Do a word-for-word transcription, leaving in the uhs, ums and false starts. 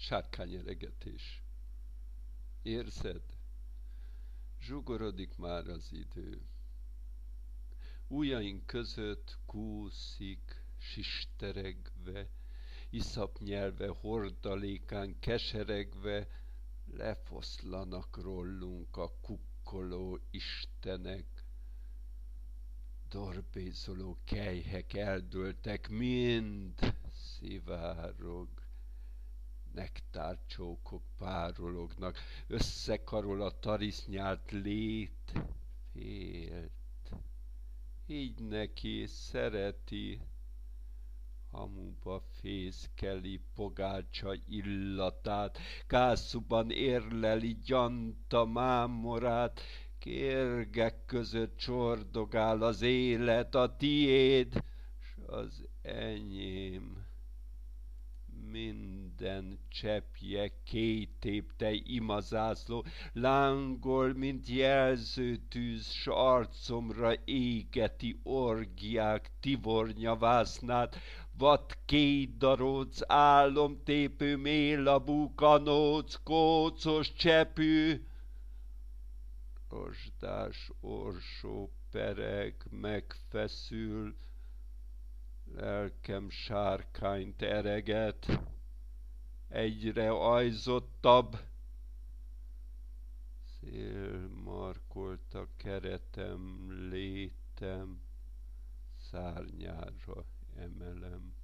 Sárkányeregetés. Érzed? Zsugorodik már az idő. Ujjaink között kúszik, sisteregve, iszap nyelve hordalékán keseregve, lefoszlanak rólunk a kukkoló istenek. Dorbézoló kelyhek eldőltek, mind szivárog. Nektárcsókok párolognak, összekarol a tarisznyált lét, félt. Így neki szereti, hamuba fészkeli pogácsa illatát, kászuban érleli gyanta mámorát, kérgek között csordogál az élet, a tiéd, s az enyém. Minden cseppje kétépte imazászló, lángol, mint jelzőtűz, s arcomra égeti orgiák tivornyavásznát, vad kétdaróc, álomtépő, mélabú, kanóc, kócos csepű, rozsdás orsó pereg megfeszül, lelkem sárkányt ereget, egyre ajzottabb, szél markolta keretem, létem, szárnyára emelem.